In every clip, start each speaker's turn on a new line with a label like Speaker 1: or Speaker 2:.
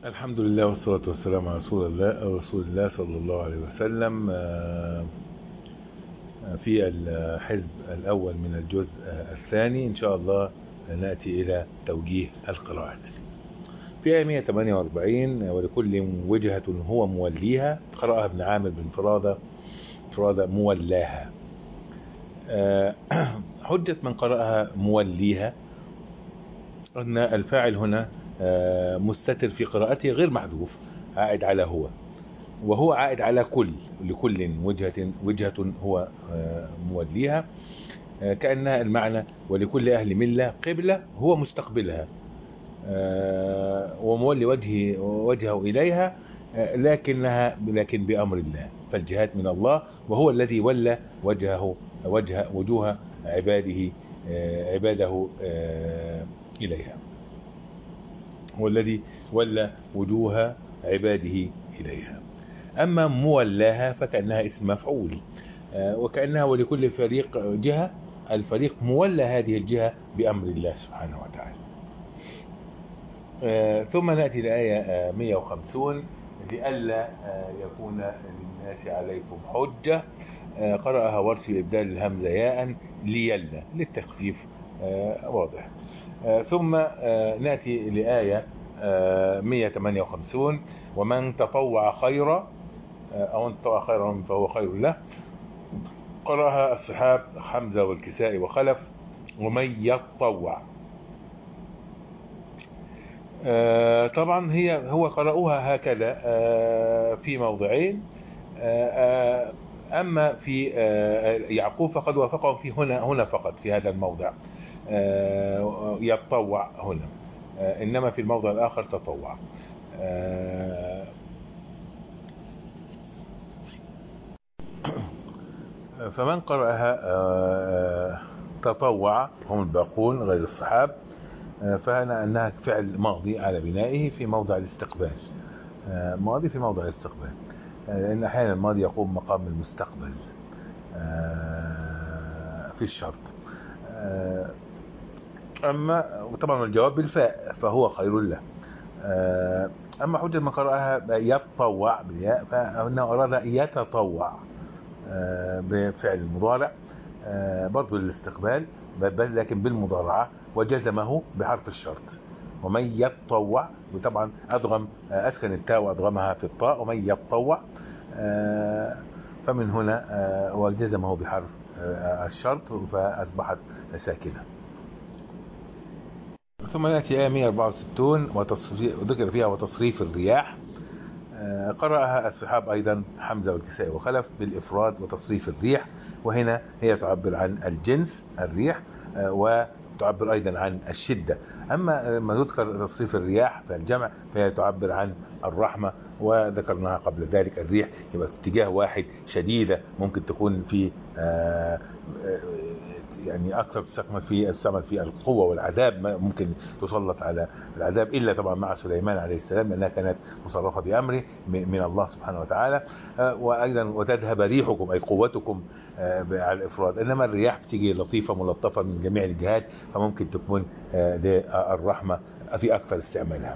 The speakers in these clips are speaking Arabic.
Speaker 1: الحمد لله والصلاة والسلام على رسول الله صلى الله عليه وسلم. في الحزب الأول من الجزء الثاني إن شاء الله نأتي إلى توجيه القراءات. في آية 148 ولكل وجهة هو موليها، قرأها ابن عامر بانفرادة مولاها. حجة من قرأها موليها أن الفاعل هنا مستتر في قراءته غير محذوف، عائد على هو، وهو عائد على لكل وجهة هو موليها، كأنها المعنى ولكل أهل ملة قبلة هو مستقبلها ومولي وجهه إليها، لكن بأمر الله، فالجهاد من الله، وهو الذي ولى وجوه عباده إليها، هو الذي ولى وجوه عباده إليها. أما مولاها فكأنها اسم مفعول، وكأنها ولكل فريق جهة، الفريق مولى هذه الجهة بأمر الله سبحانه وتعالى. ثم نأتي لآية 150 لئلا يكون للناس عليكم حجة، قرأها ورش بإبدال الهمزة ياء ليلا للتخفيف، واضح. ثم نأتي لآية 158 ومن تطوع خيرا أو أن تطوع خيرا فهو خير له، قرأها الصحاب حمزة والكسائي وخلف ومن يتطوع. طبعا هو قرأوها هكذا في موضعين، أما في يعقوب فقد وافقهم في هنا فقط في هذا الموضع يتطوع هنا، إنما في الموضع الآخر تطوع. فمن قرأها تطوع هم الباقون غير الصحاب، فهنا أنها فعل ماضي على بنائه في موضع الاستقبال، ماضي في موضع الاستقبال، لأن أحيانا الماضي يقوم مقام المستقبل في الشرط. أما طبعا الجواب بالفاء فهو خير له. أما حجة من قرأها يتطوع بالياء فإنه أراد يتطوع بفعل المضارع برضو للاستقبال، بل لكن بالمضارعة، وجزمه بحرف الشرط ومن يتطوع، وطبعا أدغم أسكن التاء وأدغمها في الطاء ومن يتطوع، فمن هنا وجزمه بحرف الشرط فأصبحت ساكنة. ثم نأتي آية 164 وذكر فيها وتصريف الرياح، قرأها الصحاب أيضا حمزة والكسائي وخلف بالإفراد وتصريف الريح، وهنا هي تعبر عن الجنس الريح وتعبر أيضا عن الشدة. أما ما يذكر تصريف الرياح فالجمع فهي تعبر عن الرحمة، وذكرناها قبل ذلك الريح يبقى في اتجاه واحد شديدة، ممكن تكون في يعني أكثر تستعمل في القوة والعذاب، ممكن تسلط على العذاب، إلا طبعا مع سليمان عليه السلام لأنها كانت مصرفة بأمره من الله سبحانه وتعالى. وأيضا وتذهب ريحكم أي قوتكم على الإفراد، إنما الرياح بتيجي لطيفة ملطفة من جميع الجهات، فممكن تكون للرحمة في أكثر استعمالها.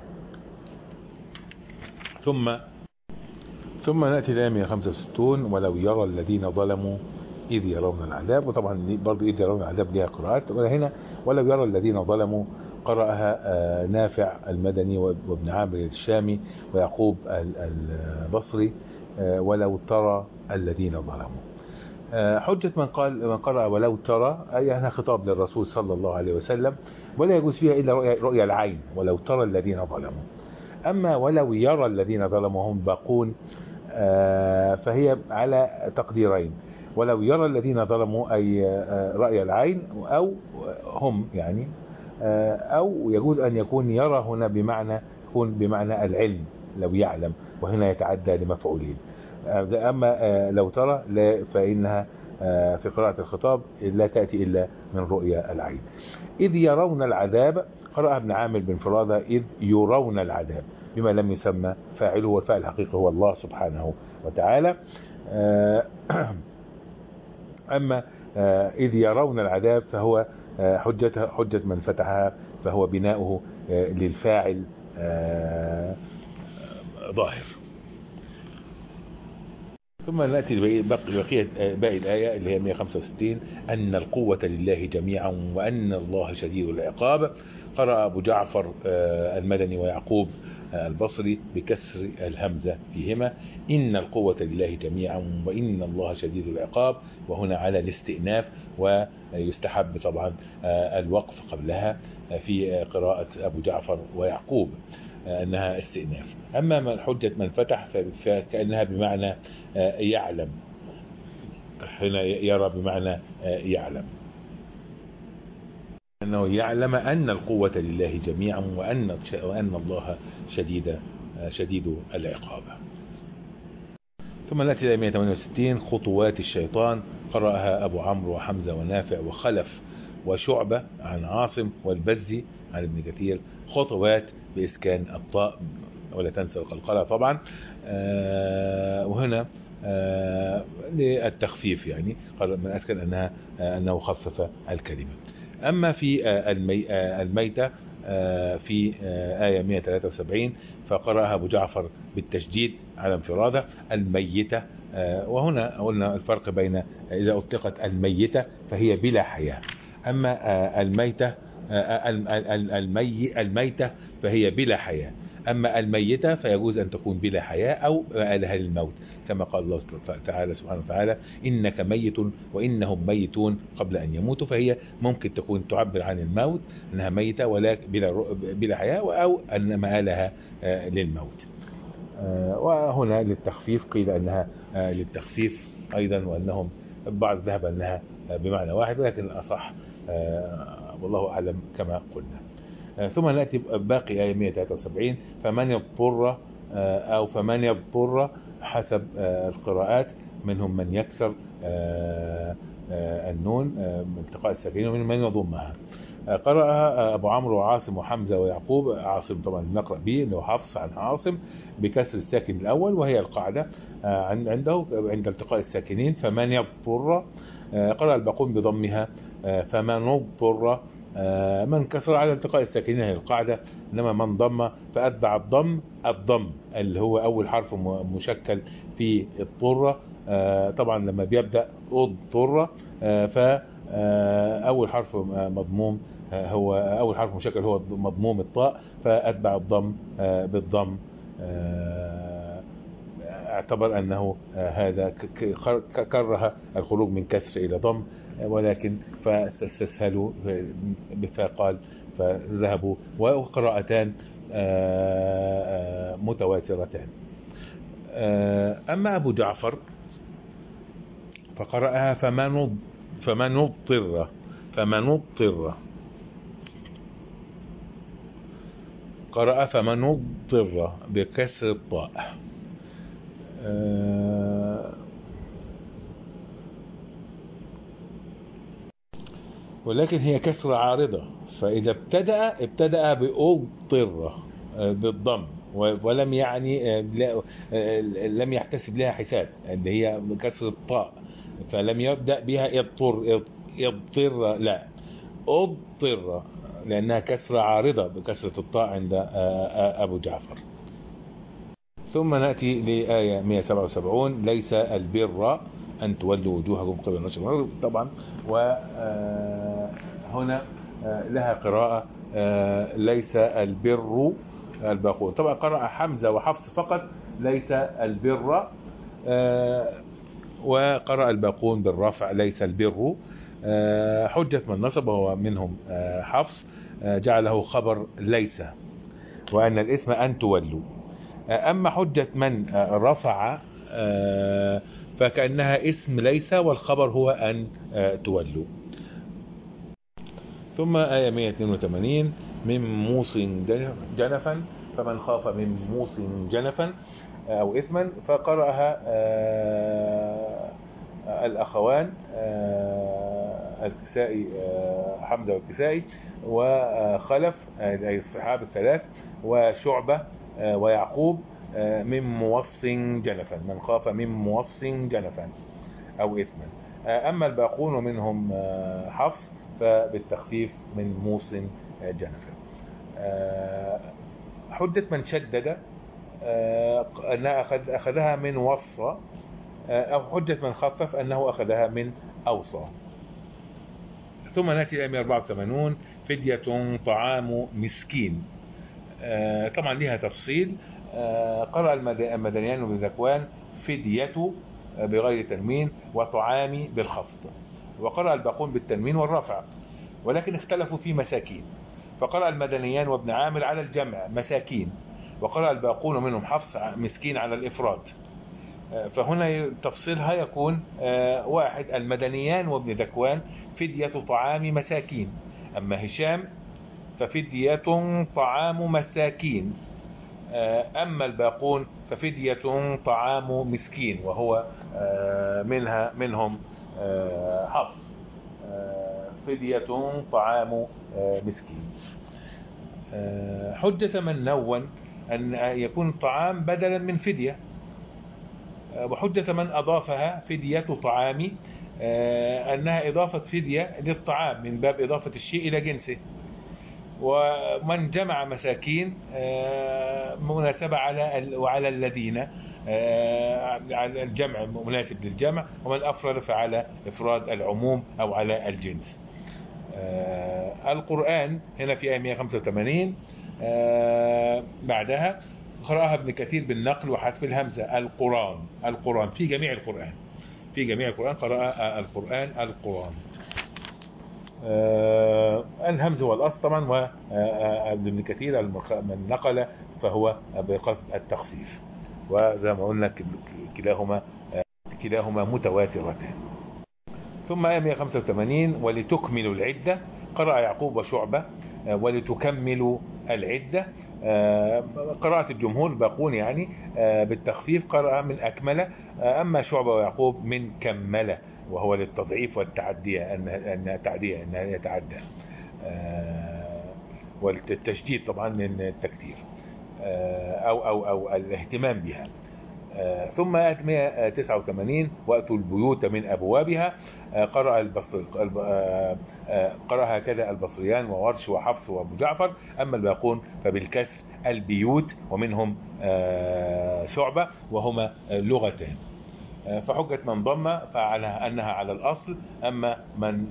Speaker 1: ثم نأتي الآية 165 ولو يرى الذين ظلموا إذ يرون العذاب، وطبعا برضو إذ يرون العذاب لها قراءات، وهنا ولو يرى الذين ظلموا قرأها نافع المدني وابن عامر الشامي ويعقوب البصري ولو ترى الذين ظلموا. حجة من قرأ ولو ترى أي هنا خطاب للرسول صلى الله عليه وسلم، ولا يجوز فيها إلا رؤيا العين ولو ترى الذين ظلموا. أما ولو يرى الذين ظلموا هم باقون، فهي على تقديرين، ولو يرى الذين ظلموا أي رأي العين أو هم يعني، أو يجوز أن يكون يرى هنا بمعنى العلم لو يعلم، وهنا يتعدى لمفعولين. أما لو ترى فإنها في قراءة الخطاب لا تأتي إلا من رؤيا العين. إذ يرون العذاب قرأ ابن عامر بانفرادة إذ يرون العذاب بما لم يسمى فاعله، والفاعل الحقيقي هو الله سبحانه وتعالى. أما إذ يرون العذاب فهو حجة من فتحها، فهو بناؤه للفاعل ظاهر. ثم نأتي بقية باقي الآية اللي هي 165: أن القوة لله جميعا وأن الله شديد العقاب. قرأ أبو جعفر المدني ويعقوب البصري بكسر الهمزة فيهما: إن القوة لله جميعا وإن الله شديد العقاب، وهنا على الاستئناف، ويستحب طبعا الوقف قبلها في قراءة أبو جعفر ويعقوب أنها استئناف. أما من حجة من فتح فكأنها بمعنى يعلم، هنا يرى بمعنى يعلم، أنه يعلم أن القوة لله جميعا وأن الله شديد العقاب. ثم نأتي إلى 168: خطوات الشيطان. قرأها أبو عمرو وحمزة ونافع وخلف وشعبة عن عاصم والبزي عن ابن كثير. خطوات بإسكان الطاء ولا تنسى القلقلة طبعا، وهنا للتخفيف، يعني قال من أسكن أنه خفف الكلمة. أما في الميتة في آية 173 فقرأها أبو جعفر بالتشديد على انفراده: الميتة. وهنا قلنا الفرق بين إذا أطلقت الميتة فهي بلا حياة، أما الميتة الميتة فهي بلا حياة، أما الميتة فيجوز أن تكون بلا حياة أو مآلها للموت، كما قال الله تعالى سبحانه وتعالى: إنك ميت وإنهم ميتون قبل أن يموتوا. فهي ممكن تكون تعبر عن الموت أنها ميتة ولكن بلا حياة، أو أن مآلها للموت. وهنا للتخفيف قيل أنها للتخفيف أيضا، وأنهم بعض ذهب أنها بمعنى واحد، ولكن الأصح والله أعلم كما قلنا. ثم نأتي باقي آية 173: فمن يضطر أو فمن يضطر حسب القراءات، منهم من يكسر النون من التقاء الساكنين ومن من يضمها. قرأها أبو عمرو وعاصم وحمزة ويعقوب. عاصم طبعا نقرأ به اللي هو حفص عن عاصم بكسر الساكن الأول، وهي القاعدة عنده عند التقاء الساكنين: فمن يضطر. قرأ الباقون بضمها: فمن اضطر. من كسر على التقاء الساكنين هي القاعدة، إنما من ضم فأتبع الضم اللي هو أول حرف مشكل في اضطر. طبعا لما بيبدأ اضطر فأول حرف مضموم هو أول حرف مشكل هو مضموم الطاء، فأتبع الضم بالضم، اعتبر أنه هذا كره الخروج من كسر إلى ضم، ولكن فاستسهلوا فقال فذهبوا، وقراءتان متواترتان. أما أبو جعفر فقرأها فمن اضطر. قرأ فمن اضطر بكسر الطاء. ولكن هي كسرة عارضة، فإذا ابتدأ بأضطر بالضم ولم يعني لم يحتسب لها حساب اللي هي كسر الطاء، فلم يبدأ بها يضطر، لا أضطر، لأنها كسرة عارضة بكسرة الطاء عند أبو جعفر. ثم نأتي لآية 177: ليس البر أن تولوا وجوهكم قبل المشرق والمغرب. طبعا وهنا لها قراءة ليس البر. الباقون طبعا قرأ حمزة وحفص فقط ليس البر، وقرأ الباقون بالرفع ليس البر. حجة من نصب هو منهم حفص جعله خبر ليس، وأن الاسم أن تولوا. أما حجة من رفع فكأنها اسم ليس والخبر هو أن تولوا. ثم آية 182: من موص جنفا، فمن خاف من موص جنفا أو إثما. فقرأها الأخوان الكسائي حمزة والكسائي وخلف أي الصحابة الثلاث وشعبة ويعقوب من موص جنفا، من خاف من موص جنفا أو إثما. أما الباقون ومنهم حفص فبالتخفيف من موص جنفا. حجة من شدد أنها أخذها من وصى، أو حجة من خفف أنه أخذها من أوصى. ثم نأتي إلى 184 فدية طعام مسكين. طبعا لها تفصيل. قرأ المدنيان بن ذكوان فدية بغير تنوين وطعام بالخفض، وقرأ الباقون بالتنوين والرفع، ولكن اختلفوا في مساكين. فقرأ المدنيان وابن عامر على الجمع مساكين، وقرأ الباقون منهم حفص مسكين على الإفراد. فهنا تفصيلها يكون واحد: المدنيان وابن ذكوان فدية طعام مساكين، أما هشام ففدية طعام مساكين، أما الباقون ففدية طعام مسكين، وهو منهم حفص، فدية طعام مسكين. حجة من نون أن يكون الطعام بدلا من فدية، وحجة من أضافها فدية طعام أنها إضافة فدية للطعام من باب إضافة الشيء إلى جنسه. ومن جمع مساكين مناسبة وعلى الذين، على الجمع مناسب للجمع، ومن أفرد فعلى إفراد العموم أو على الجنس. القرآن هنا في آية 185 بعدها قرأها ابن كثير بالنقل وحذف الهمزة. القرآن في جميع القرآن قرأ القرآن. الهمز هو الأصل طبعا، وابن كثير من نقل فهو بقصد التخفيف، وزي ما قلنا كلاهما متواترتان. ثم آية 185 ولتكملوا العدة قرأ يعقوب وشعبة ولتكملوا العدة. قراءة الجمهور باقون يعني بالتخفيف، قرأ من أكمل، أما شعبة ويعقوب من كمل، وهو للتضعيف والتعدية، أنها تعدية، أنها يتعدى، والتشديد طبعا من التكتير أو الاهتمام بها. ثم 189 وأتوا البيوت من أبوابها. قرأ هكذا البصريان وورش وحفص وابو جعفر، أما الباقون فبالكسر البيوت، ومنهم شعبة، وهما لغتان. فحجة من ضم فعلى أنها على الأصل، أما من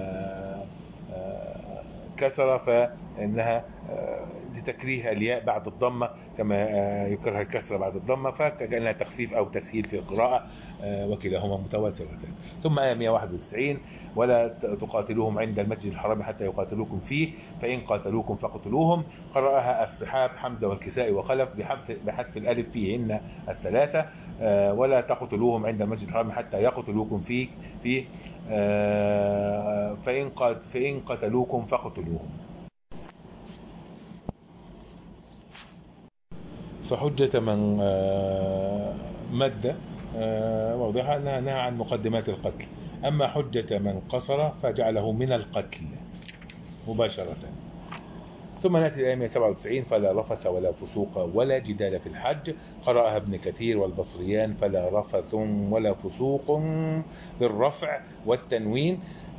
Speaker 1: كسر فإنها لتكريه الياء بعد الضمة، كما يكره الكسر بعد الضمة، فكأنها تخفيف أو تسهيل في القراءة، وكلاهما متواترتان. ثم آية 191 ولا تقاتلوهم عند المسجد الحرام حتى يقاتلوكم فيه فإن قاتلوكم فاقتلوهم. قرأها الصحاب حمزة والكسائي وخلف بحذف الألف فيهن الثلاثة. ولا تقتلوهم عند المسجد الحرام حتى يقتلوكم فيه فإن قتلوكم فاقتلوهم. فحجة من مد واضحة أنها نهى عن مقدمات القتل. أما حجة من قصر فجعله من القتل مباشرة. ثم نأتي الآية 197 فلا رفث ولا فسوق ولا جدال في الحج. قرأها ابن كثير والبصريان فلا رفث ولا فسوق بالرفع والتنوين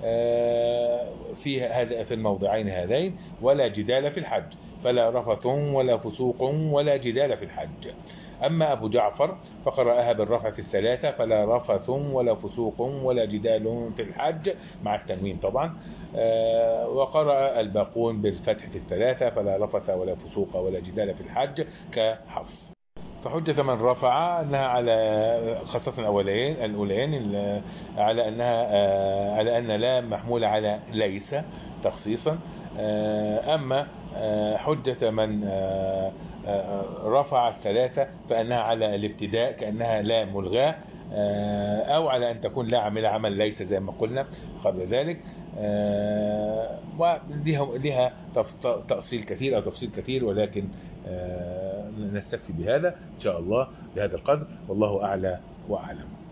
Speaker 1: في الموضعين هذين، ولا جدال في الحج، فلا رفث ولا فسوق ولا جدال في الحج. أما أبو جعفر فقرأها بالرفع في الثلاثة فلا رفث ولا فسوق ولا جدال في الحج مع التنوين طبعا. وقرأ الباقون بالفتح في الثلاثة فلا رفث ولا فسوق ولا جدال في الحج كحفص. فحجة من رفع أنها على خاصة الأولين على أن لا محمولة على ليس تخصيصا. أما حجة من رفع الثلاثة فأنها على الابتداء كأنها لا ملغاة، أو على أن تكون لا عامل عمل ليس زي ما قلنا قبل ذلك. ولها تفصيل كثير ولكن نستكفي بهذا إن شاء الله بهذا القدر، والله أعلى وأعلم.